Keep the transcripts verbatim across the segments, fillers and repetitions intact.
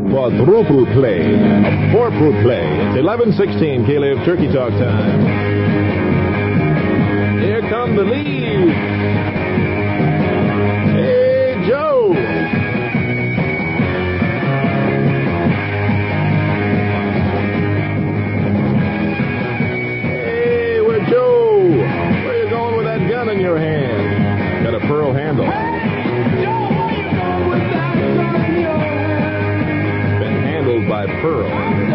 quadruple play, a four-fruit play. It's eleven sixteen, K-Live Turkey Talk time. Here come the leaves. Hey, Joe. Hey, where Joe? Where you going with that gun in your hand? Got a pearl handle. By Pearl.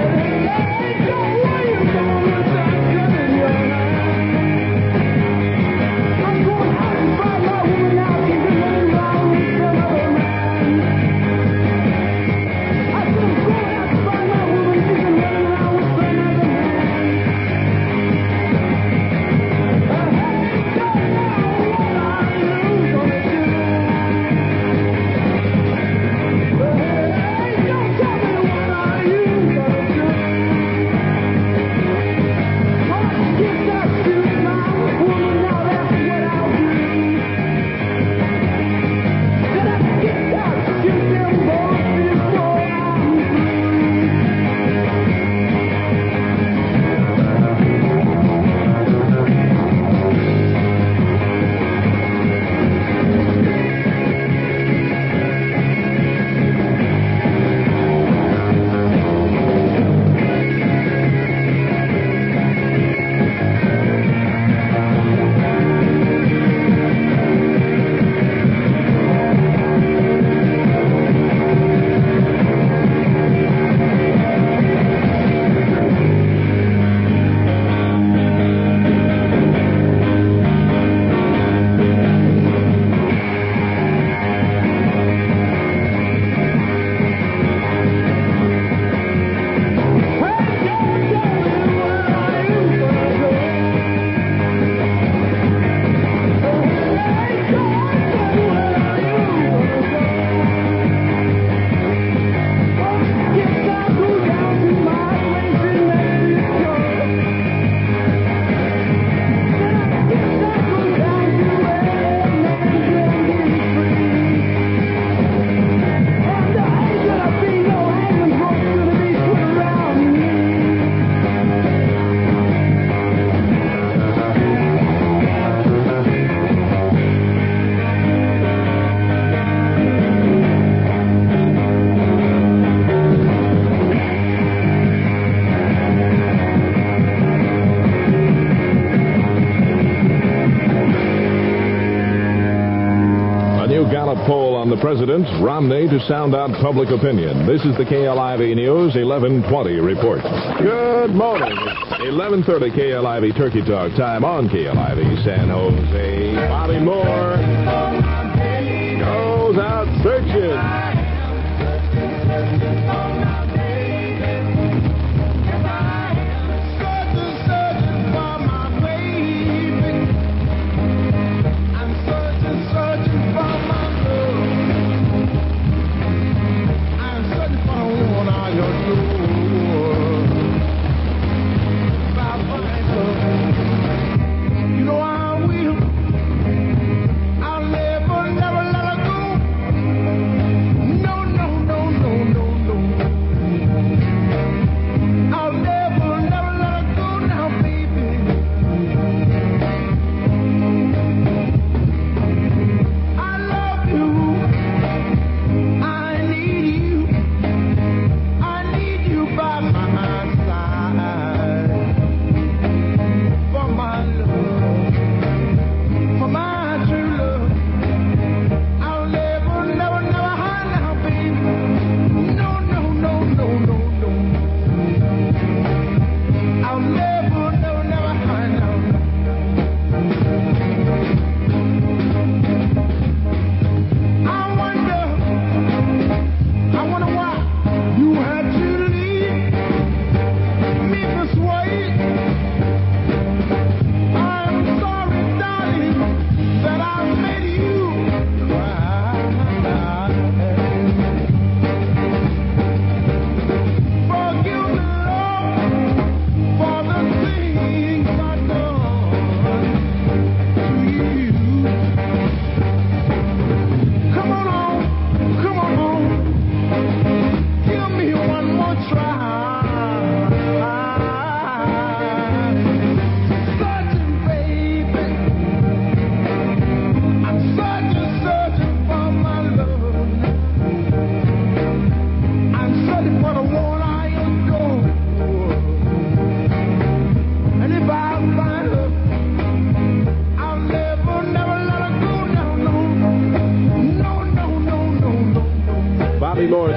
Poll on the president, Romney to sound out public opinion. This is the K L I V News eleven twenty report. Good morning. It's eleven thirty K L I V Turkey Talk time on K L I V San Jose. Bobby Moore goes out searching.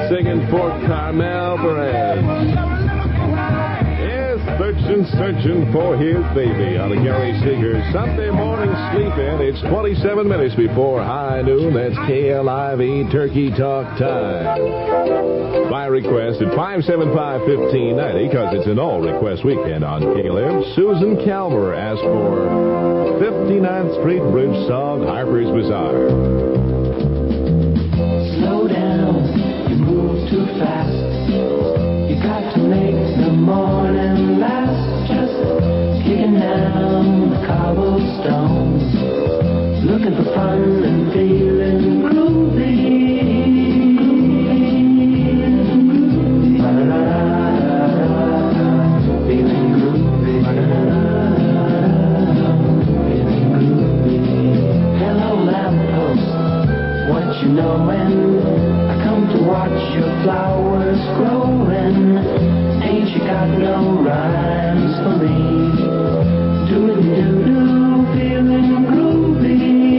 singing for Carmel Perez. Yes, searching, searching for his baby on the Gary Seeger Sunday morning sleep-in. It's twenty-seven minutes before high noon. That's K L I V Turkey Talk time. By request at five seven five, one five nine zero, because it's an all-request weekend on K L M. Susan Calver asked for fifty-ninth Street Bridge song, Harper's Bazaar. Slow down, you move too fast. You got to make the morning last. Just kicking down the cobblestones, looking for fun and feeling groovy. Feeling groovy. Feeling groovy. Hello, lamppost. What you knowin'? I come to watch your flowers growin'. Ain't you got no rhymes for me? Doin' doo-doo, feeling groovy.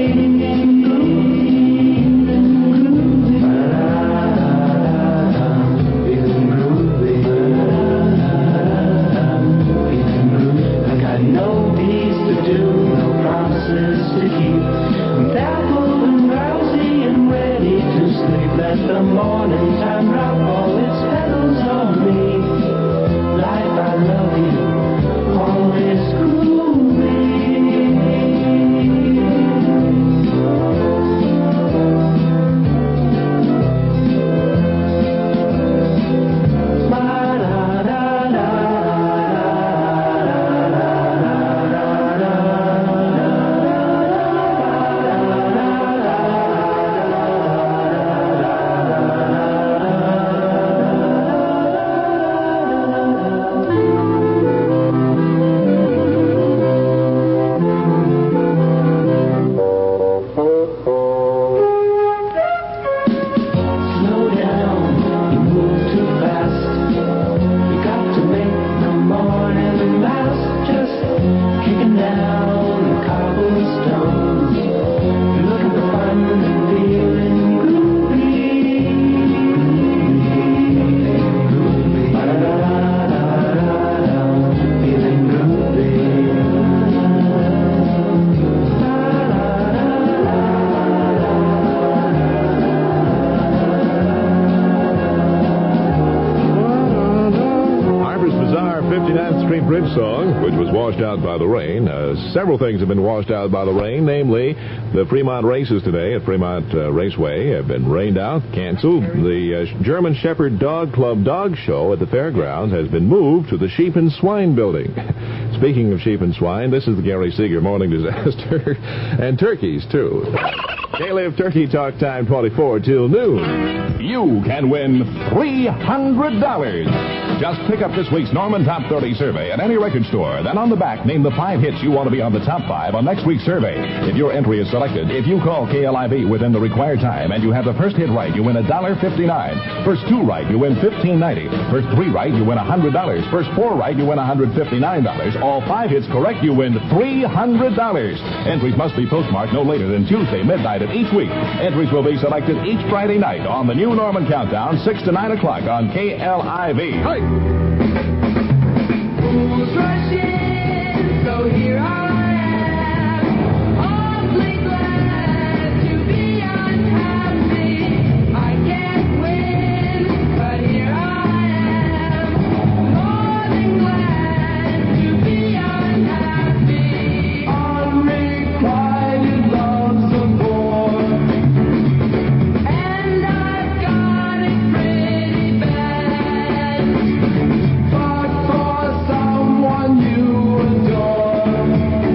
Feeling groovy. Feeling groovy. I got no deeds to do, no promises to keep. I'm dappled and drowsy and ready to sleep. Let the morning time drop all its petals on me. Life, I love you, all is groovy. fifty-ninth Street Bridge song, which was washed out by the rain. Uh, several things have been washed out by the rain, namely the Fremont races today at Fremont uh, Raceway have been rained out, canceled. The uh, German Shepherd Dog Club dog show at the fairgrounds has been moved to the Sheep and Swine building. Speaking of sheep and swine, this is the Gary Seeger Morning Disaster. And turkeys, too. K-Live Turkey Talk time, twenty-four till noon. You can win three hundred dollars. Just pick up this week's Norman Top thirty survey at any record store. Then on the back, name the five hits you want to be on the top five on next week's survey. If your entry is selected, if you call K L I V within the required time and you have the first hit right, you win one dollar fifty-nine. First two right, you win fifteen ninety. First three right, you win one hundred dollars. First four right, you win one hundred fifty-nine dollars. All five hits correct, you win three hundred dollars. Entries must be postmarked no later than Tuesday midnight of each week. Entries will be selected each Friday night on the new Norman Countdown, six to nine o'clock on K L I V. Hey! Who's rushing? So here I am, awfully glad to be unhappy. I can't win, but here I am, more than glad to be unhappy. Unrequited love support, and I've got it pretty bad. But for someone you adore,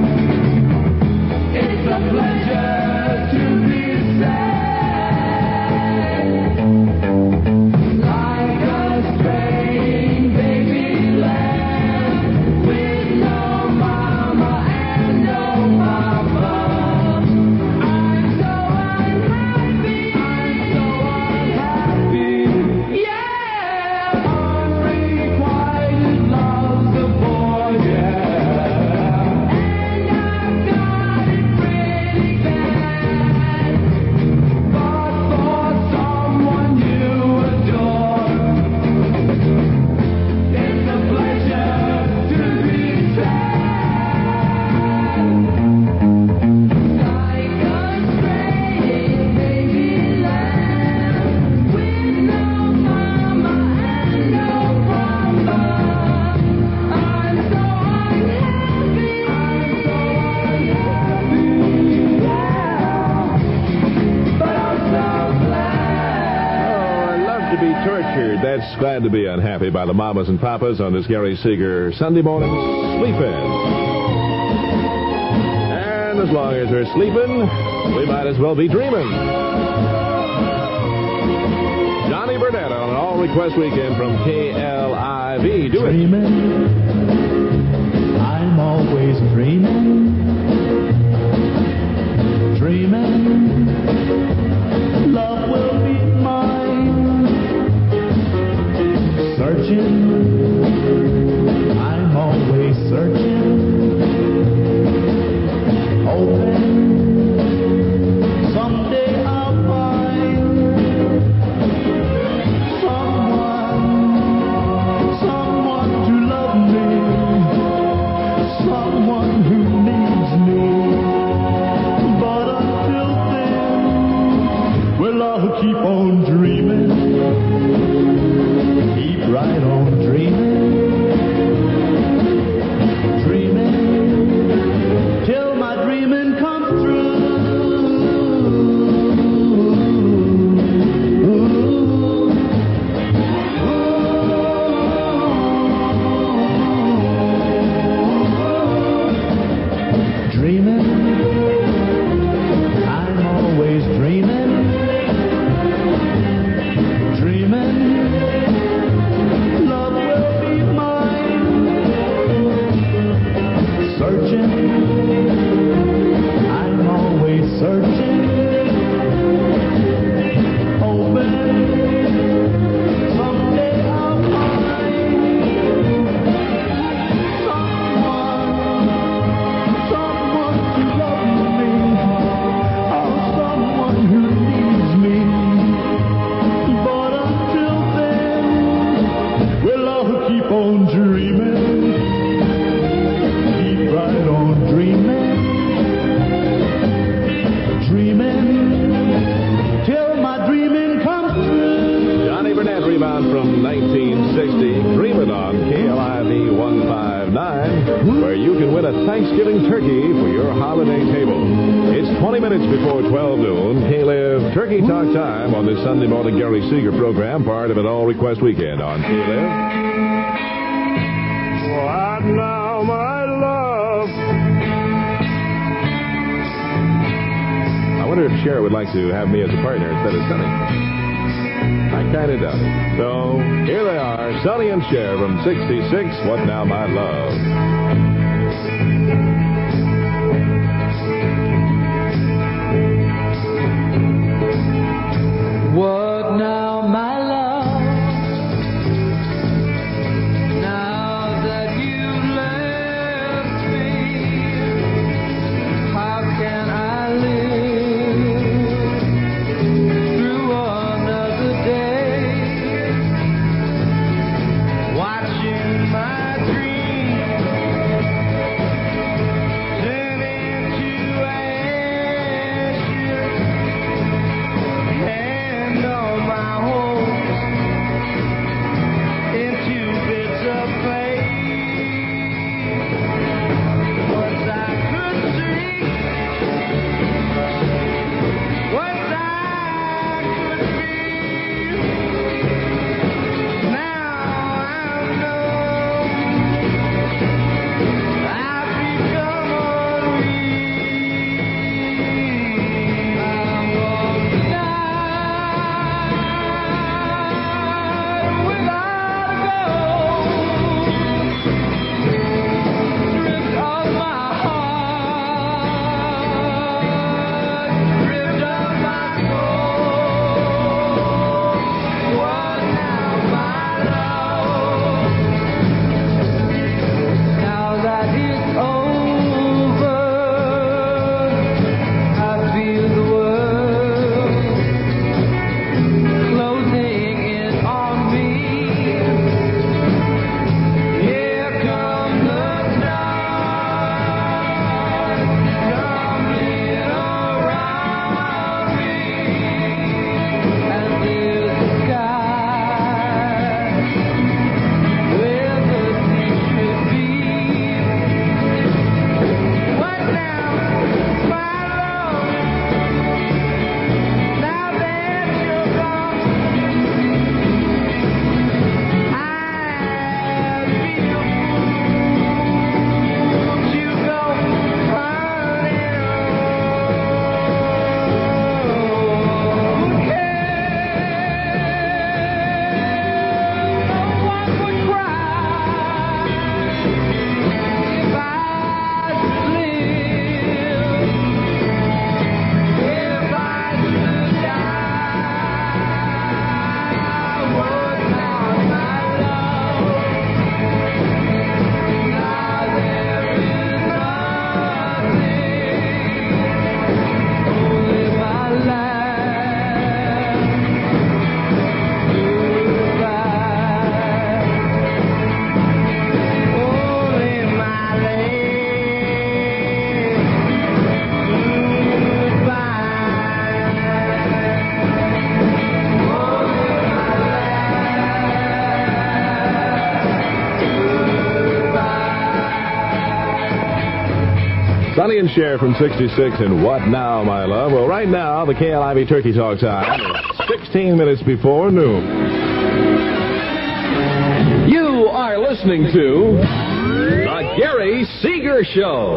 that's glad to be unhappy by the mamas and papas on this Gary Seeger Sunday morning sleep in. And as long as they're sleeping, we might as well be dreaming. Johnny Burnett on an all-request weekend from K L I V. Do it. Dreaming, I'm always dreaming. Dreaming, love will be mine. Searching, I'm always searching. Hoping someday I'll find someone, someone to love me, someone who needs me. But until then, well, I'll keep on dreaming, keep right on dreaming, dreaming till my dreaming comes true. Dreaming, I'm always dreaming. Dreaming, love will be mine. Searching, I'm always searching. Hoping someday I'll find someone, someone to love me, oh, someone who needs me. But until then, well, I'll keep on dreaming, keep right on dreaming, dreaming till my dreaming comes true. Johnny Burnett rebound from nineteen sixty. Dreamin' on K L I V one fifty-nine, where you can win a Thanksgiving turkey for your holiday table. It's twenty minutes before twelve noon. K-Live Turkey Talk time on this Sunday morning Gary Seeger program, part of an all-request weekend on K-Live. What now, my love? I wonder if Cher would like to have me as a partner instead of Sonny. I kind of doubt it. So, here they are, Sonny and Cher from sixty-six, What Now, My Love. What now, my love? Now that you left me, how can I live through another day, watching my dreams turn into ashes, and all my hopes into bits of clay. Once I could see, once I could feel, now I know I've become unreal. I walk the night without a goal, stripped of my heart, stripped of my soul. What now, my love? Now that it's over, I feel the world closing in on me. Sonny and Cher from sixty-six and What Now, My Love? Well, right now, the K L I V Turkey Talk time is sixteen minutes before noon. You are listening to The Gary Seeger Show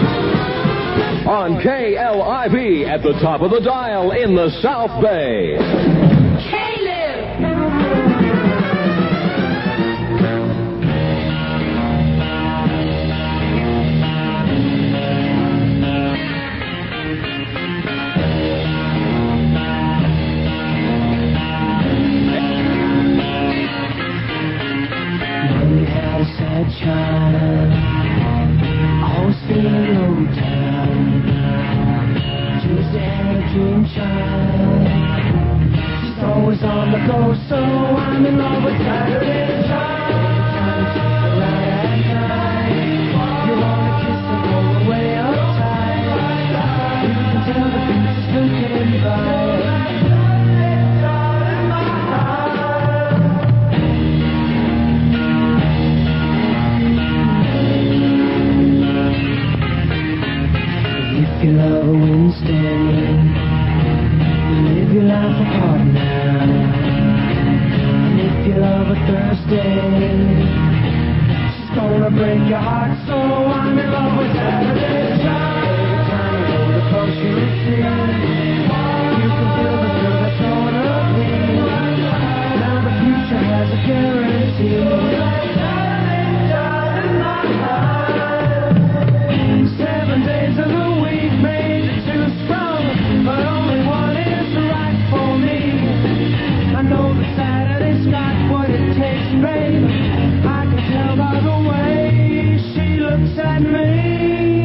on K L I V at the top of the dial in the South Bay. Child, always feeling low down. Tuesday had a dream child. She's always on the go, so I'm in love with Saturday child. Right at night, you wanna kiss her, go way uptight. You can tell the beats still getting by. If you love a Wednesday, live your life apart now. And if you love a Thursday, she's gonna break your heart. So I'm in love with Saturday child. Every time you go to close you see, you can feel the thrill that's going up here. Now the future has a guarantee. Seven days of the week made it too strong, but only one is right for me. I know that Saturday's got what it takes, babe. I can tell by the way she looks at me.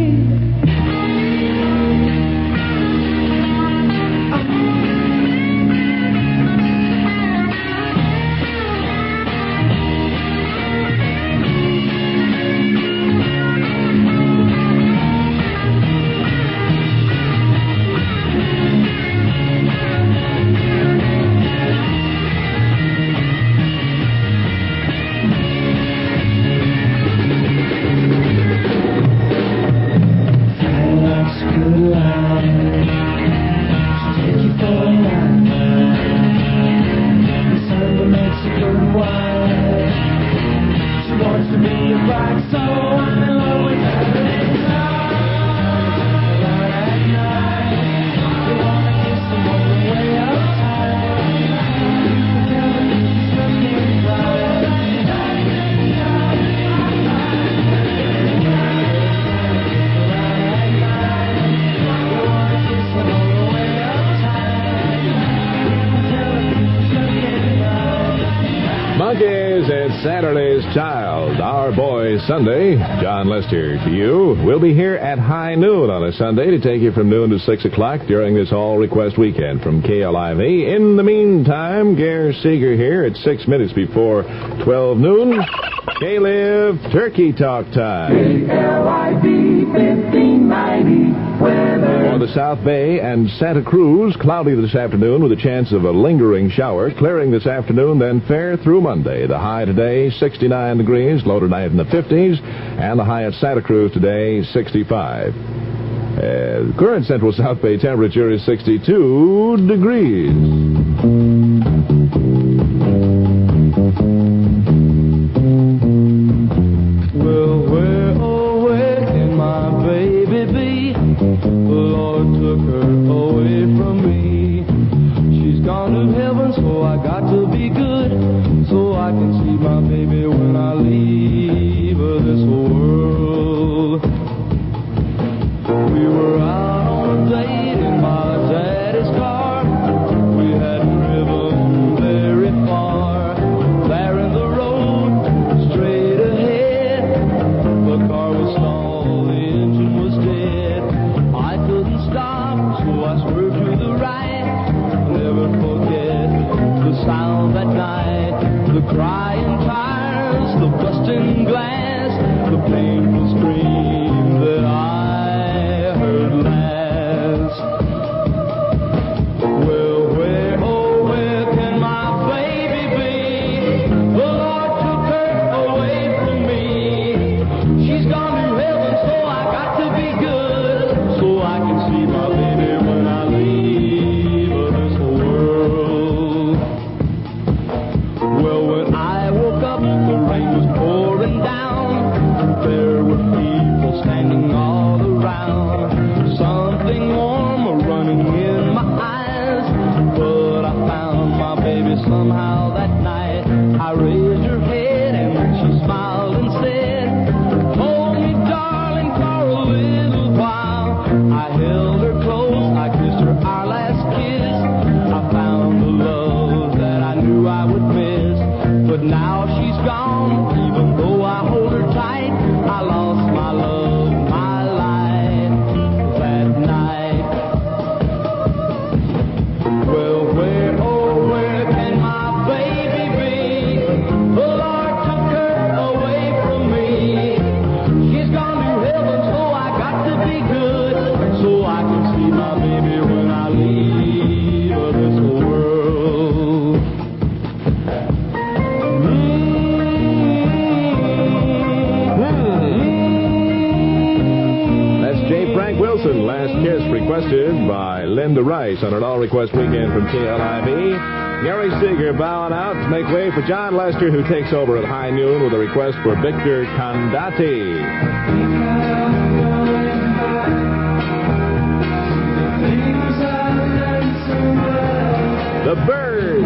Saturday's Child, Our Boy Sunday. John Lester to you. We'll be here at high noon on a Sunday to take you from noon to six o'clock during this all request weekend from K L I V. In the meantime, Gary Seeger here at six minutes before twelve noon. K-Live Turkey Talk time. K L I V fifteen ninety weather. For the South Bay and Santa Cruz, cloudy this afternoon with a chance of a lingering shower. Clearing this afternoon, then fair through Monday. The high today, sixty-nine degrees, low tonight in the fifties, and the high at Santa Cruz today, sixty-five. Uh, current Central South Bay temperature is sixty-two degrees. She's gone to heaven, so I got to be good. But now she's gone, even though I hold her tight. I lost my love, my life that night. Well, where, oh, where can my baby be? The Lord took her away from me. She's gone to heaven, so I got to be good, so I can see my baby when I leave this world. That's J. Frank Wilson, Last Kiss, requested by Linda Rice on an all-request weekend from K L I V. Gary Seeger bowing out to make way for John Lester, who takes over at high noon with a request for Victor Condati. The Birds.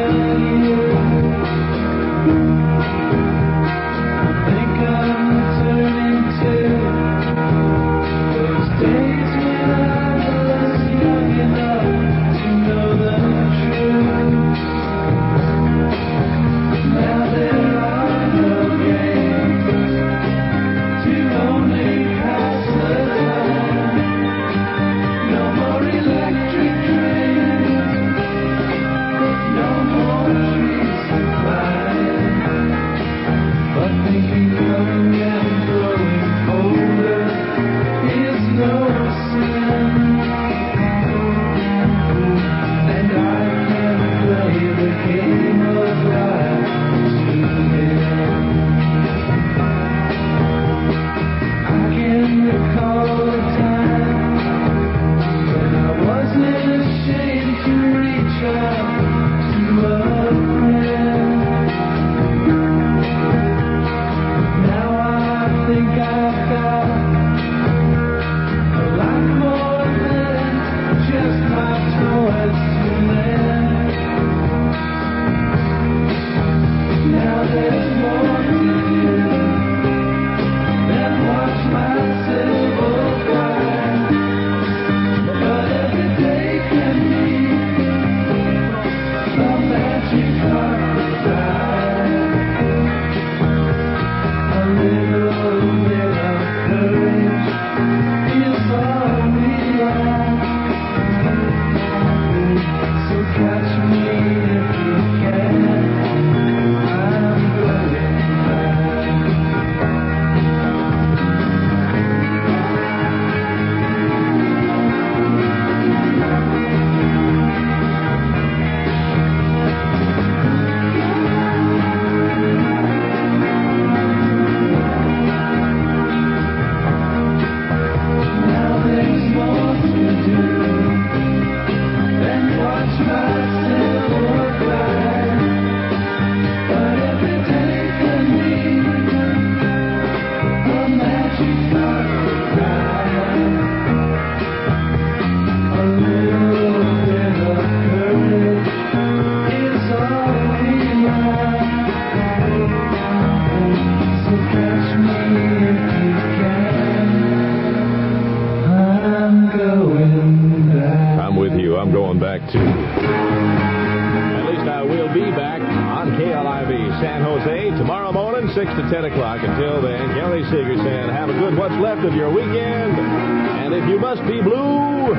six to ten o'clock. Until then, Gary Seeger saying, have a good what's left of your weekend. And if you must be blue,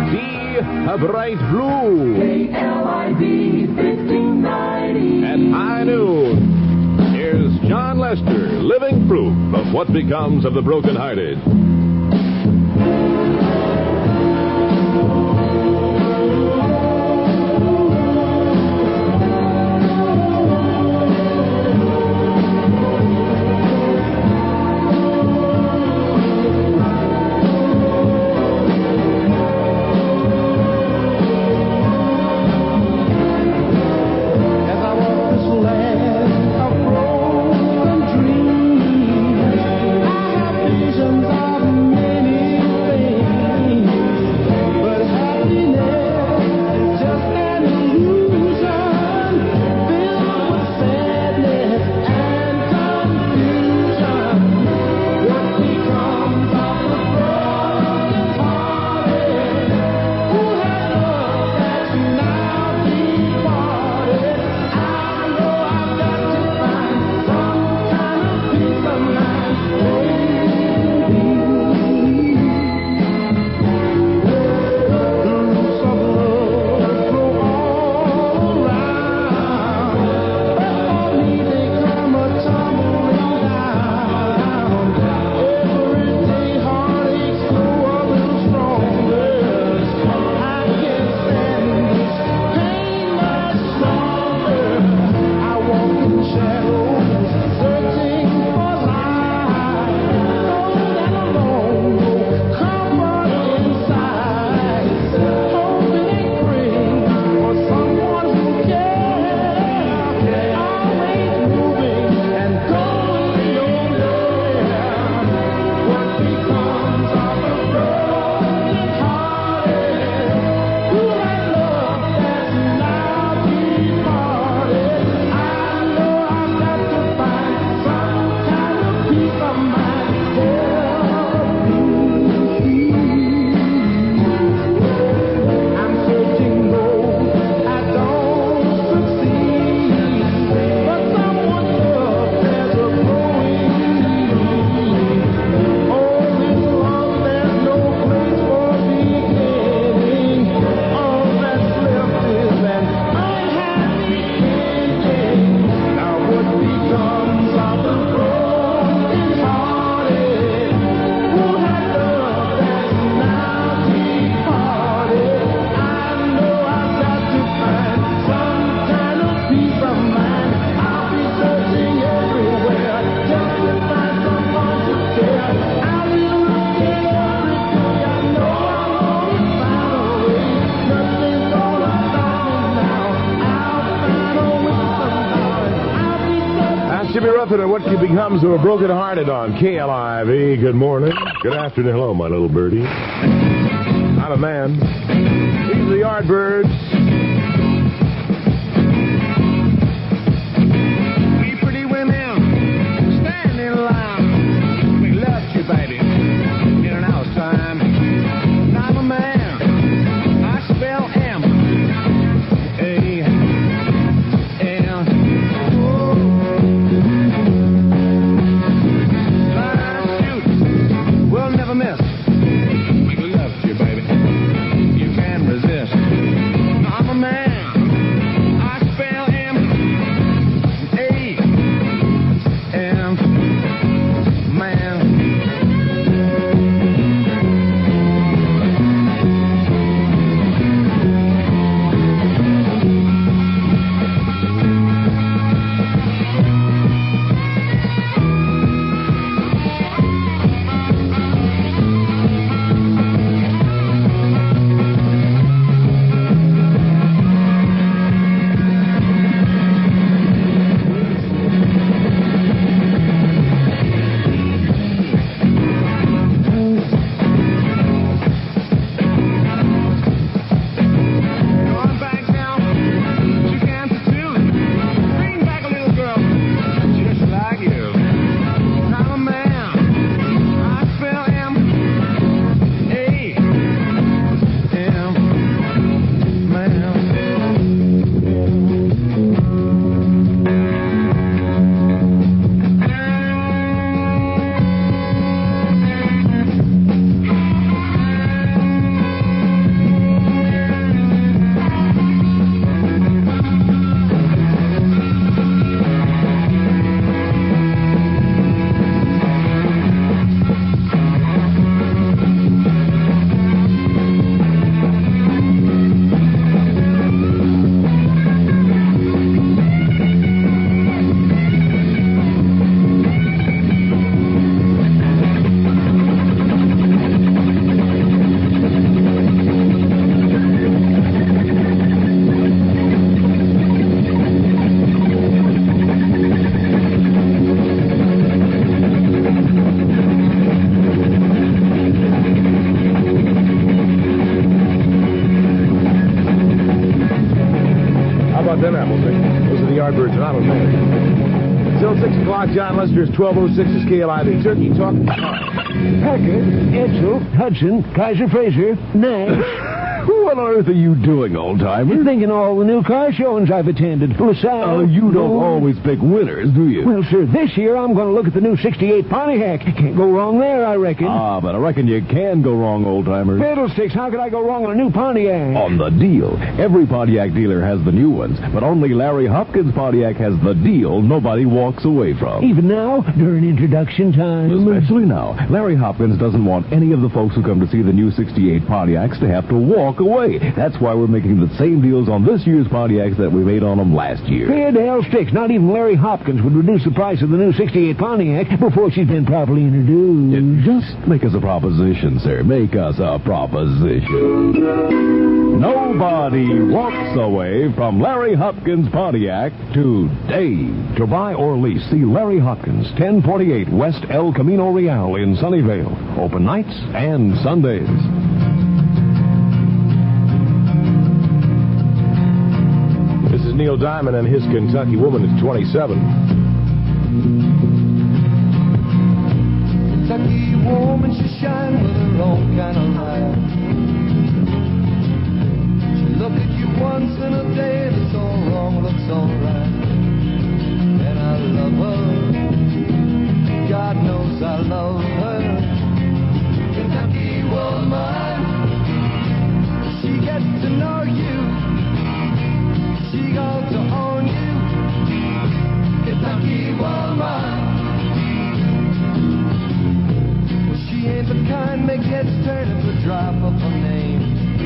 be a bright blue. K L I V fifteen ninety. At high noon, here's John Lester, living proof of what becomes of the brokenhearted. Of broken dreams, I have visions of Jimmy Rutherford, what becomes of a broken-hearted on K L I V. Good morning. Good afternoon. Hello, my little birdie. I'm a man. These are the Yardbirds. We pretty women stand in line. We love you, baby, in an hour's time. I'm a man. I spell M. A. L. Line shoot. We'll never miss. We love you, baby. You can't resist. I'm a man. I spell M. A. M. Man. Going back down to Kansas City. Bring back a little girl just like you. I'm a man. I spell M. A. M. Man. How about them apples, Nick? Those are the Yardbirds, and I'm a man. Till six o'clock, John Lester's twelve oh six is K L I V Turkey Talk. Packard, Edsel, Hudson, Kaiser Fraser, Nash. What on earth are you doing, old-timer? You're thinking all the new car showings I've attended. LaSalle. Oh, you don't Ford. always pick winners, do you? Well, sir, this year I'm going to look at the new sixty-eight Pontiac. Can't go wrong there, I reckon. Ah, but I reckon you can go wrong, old-timer. Fiddlesticks, how could I go wrong on a new Pontiac? On the deal. Every Pontiac dealer has the new ones, but only Larry Hopkins Pontiac has the deal nobody walks away from. Even now, during introduction time. Especially now. Larry Hopkins doesn't want any of the folks who come to see the new sixty-eight Pontiacs to have to walk away. That's why we're making the same deals on this year's Pontiacs that we made on them last year. Here to hell sticks. Not even Larry Hopkins would reduce the price of the new sixty-eight Pontiac before she's been properly introduced. It- just make us a proposition, sir. Make us a proposition. Nobody walks away from Larry Hopkins Pontiac today. To buy or lease, see Larry Hopkins, ten forty-eight West El Camino Real in Sunnyvale. Open nights and Sundays. This is Neil Diamond and his Kentucky Woman is twenty-seven. Kentucky woman, she shine with her own kind of light. She look at you once in a day, that's all wrong, looks all right. And I love her, God knows I love her. Kentucky woman, she gets to know you, she going to own you. Kentucky woman, she ain't the kind that gets turned at the drop of her name.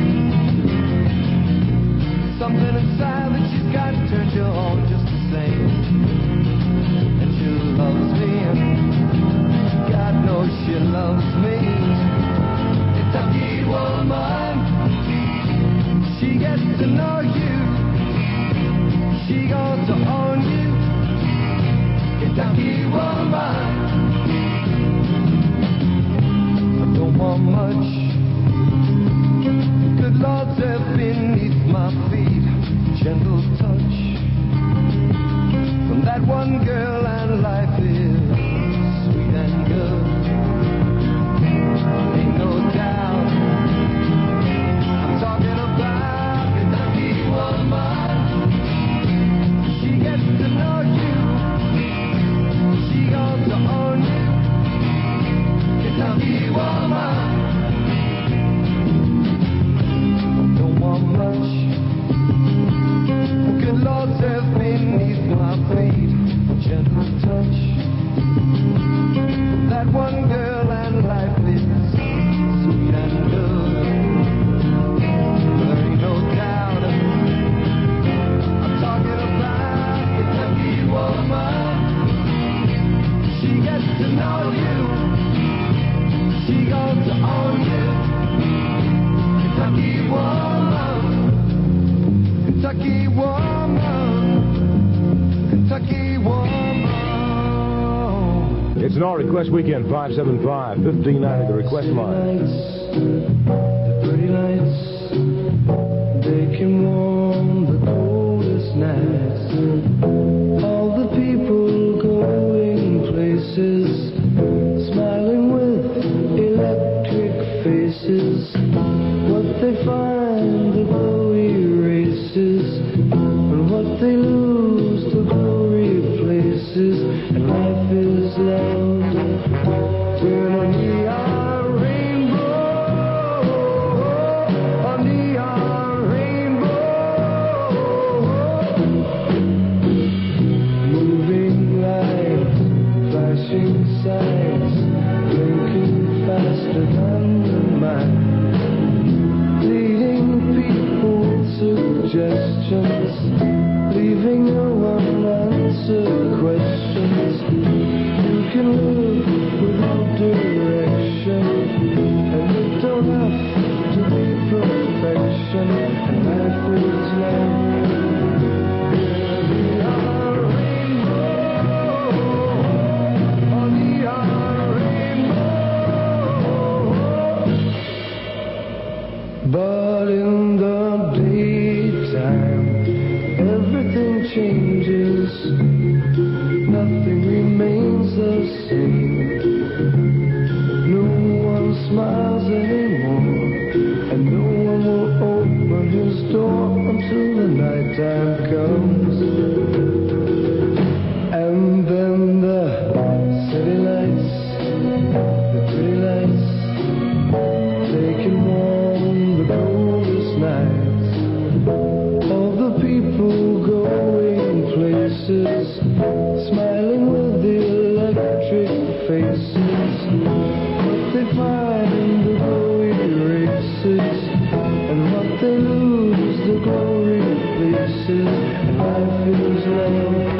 Something inside that she's got turns you on just the same. And she loves me, God knows she loves me. Kentucky woman, she gets to know you, she going to own you. Kentucky Kentucky woman, Kentucky woman. It's an All Request Weekend, five seven five, fifteen ninety, the request line. The pretty lights, they can warm the coldest nights. All the people going places, smiling with electric faces. What they find, the glory erases, and what they lose, the glory replaces. And life is louder when a neon rainbow, a neon rainbow, moving lights, flashing signs, blinking faster than the mind, leading people with suggestions, leaving no unanswered questions. You can live without direction, and it don't have to be perfection. And life is like but in the daytime, everything changes, nothing remains the same. No one smiles anymore, and no one will open his door until the nighttime comes. And then the city lights, the pretty lights, they can warm the coldest nights. All the people going places, smiling with the electric faces. What they find, the glory erases, and what they lose, the glory replaces. And life is like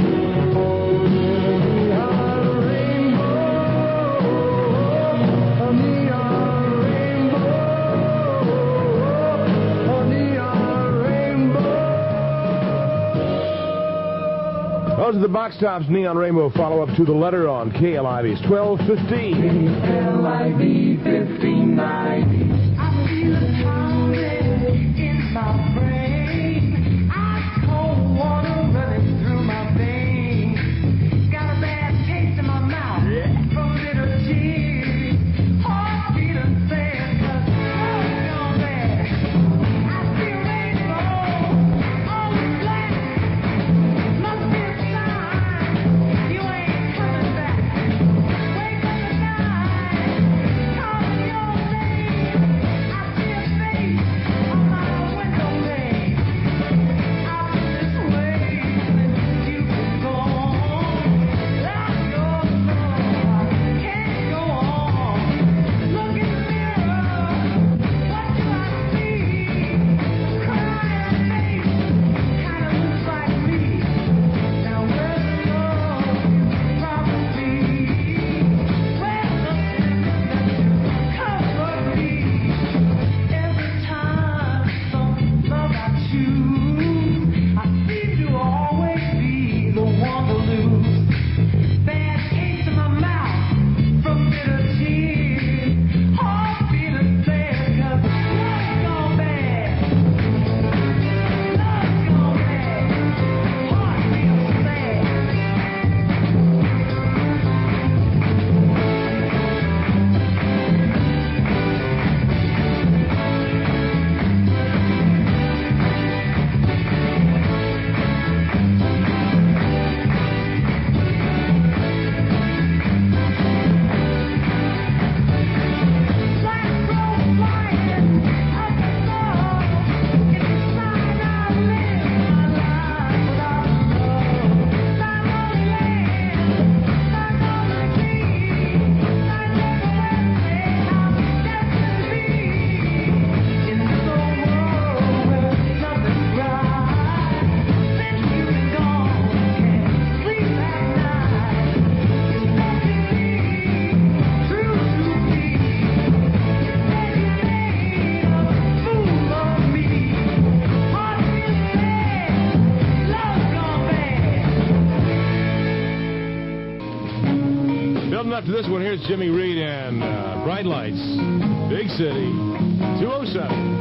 Those are the Box Tops Neon Rainbow follow-up to the letter on K L I V's twelve fifteen. K L I V fifteen ninety. I feel it pounding in my brain. Ice cold water running through my veins. Got a bad taste in my mouth from bitter tears. Heart feeling sad 'cause love gone bad. I feel rainbow on the black. Must be a sign you ain't coming back. Wake up at night, calling your name. I see a face on my window pane. Coming up to this one, here's Jimmy Reed and uh, Bright Lights, Big City, two oh seven.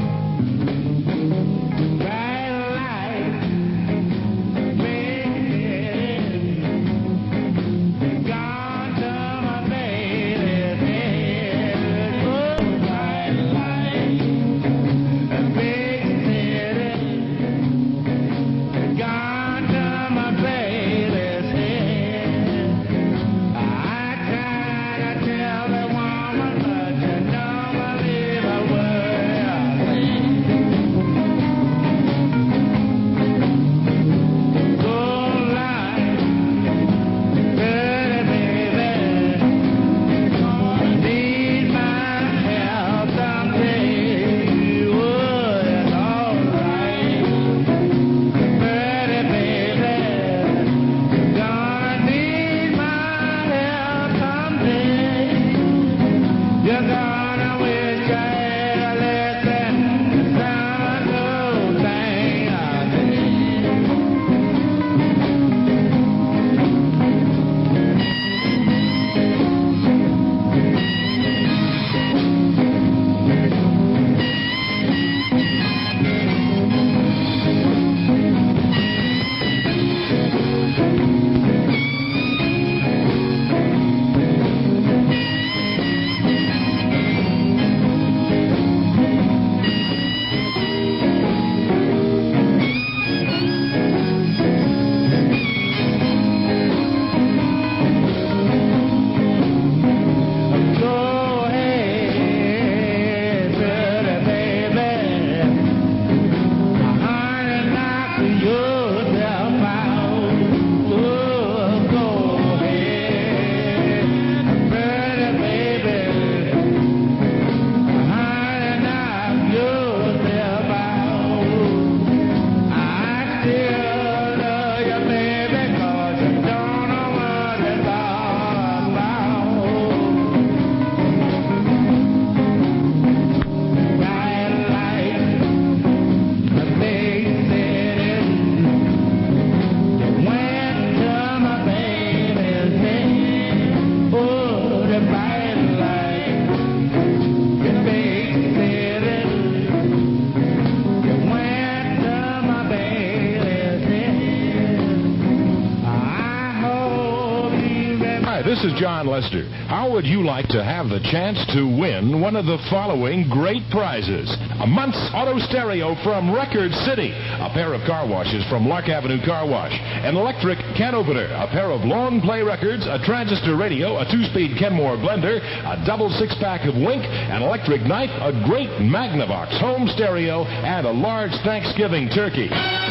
This is John Lester. How would you like to have the chance to win one of the following great prizes? A month's auto stereo from Record City, a pair of car washes from Lark Avenue Car Wash, an electric can opener, a pair of long play records, a transistor radio, a two-speed Kenmore blender, a double six-pack of Wink, an electric knife, a great Magnavox home stereo, and a large Thanksgiving turkey.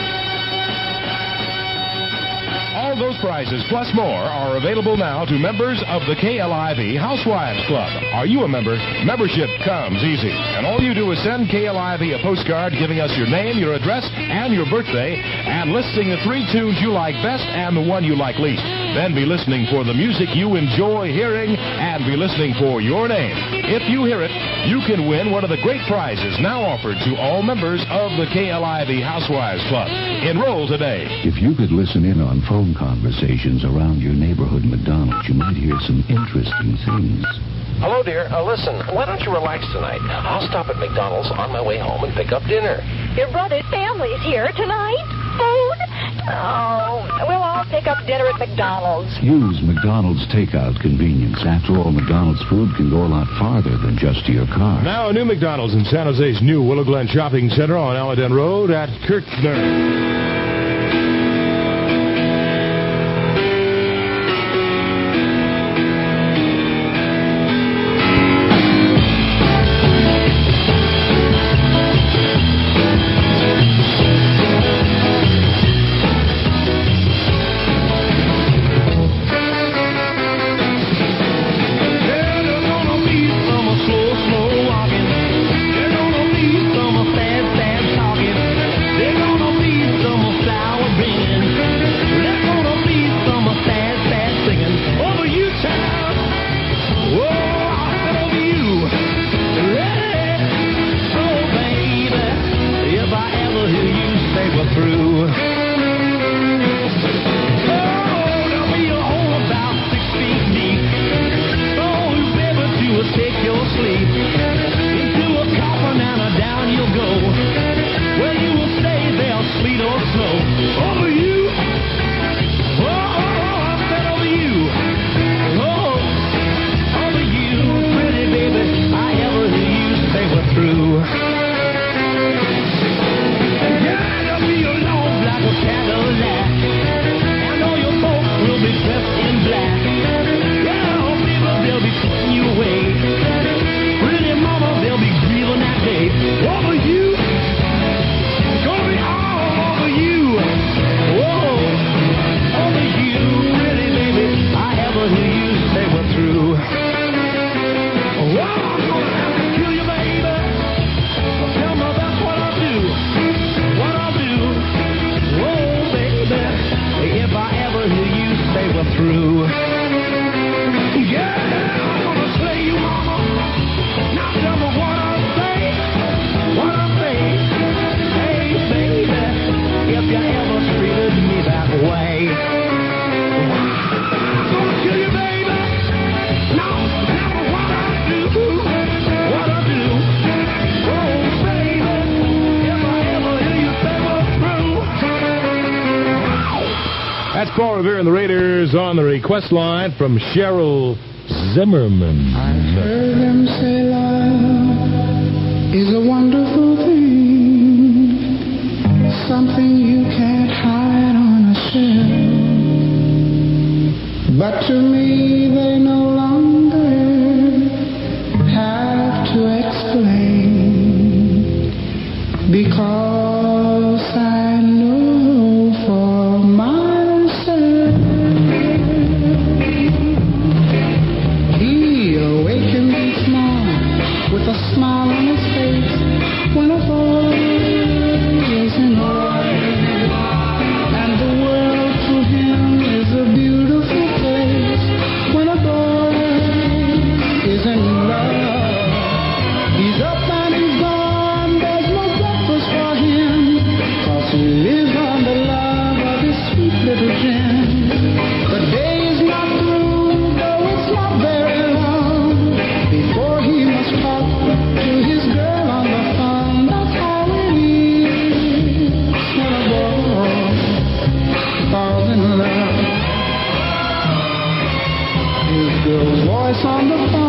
All those prizes, plus more, are available now to members of the K L I V Housewives Club. Are you a member? Membership comes easy. And all you do is send K L I V a postcard giving us your name, your address, and your birthday, and listing the three tunes you like best and the one you like least. Then be listening for the music you enjoy hearing, and be listening for your name. If you hear it, you can win one of the great prizes now offered to all members of the K L I V Housewives Club. Enroll today. If you could listen in on phone conversations around your neighborhood McDonald's, you might hear some interesting things. Hello, dear. Uh, listen, why don't you relax tonight? I'll stop at McDonald's on my way home and pick up dinner. Your brother's family's here tonight. Food? Oh, we'll all pick up dinner at McDonald's. Use McDonald's takeout convenience. After all, McDonald's food can go a lot farther than just to your car. Now, a new McDonald's in San Jose's new Willow Glen Shopping Center on Aladen Road at Kirchner. They're gonna be some fast, fast talking. They're gonna be some Here's on the request line from Cheryl Zimmerman. I heard them say love is a wonderful thing, something you can't hide on a shelf. But to me they no longer have to explain, because I know for myself. He awakened each morning with a smile on his face when a boy is in love, and the world to him is a beautiful place when a boy is in love. He's up and he's gone, there's no breakfast for him, 'cause he lives on the love of his sweet little gem. The day is not through, though it's not very long, before he must talk to his girl on the phone. That's how it is when a boy falls in love. His girl's voice on the phone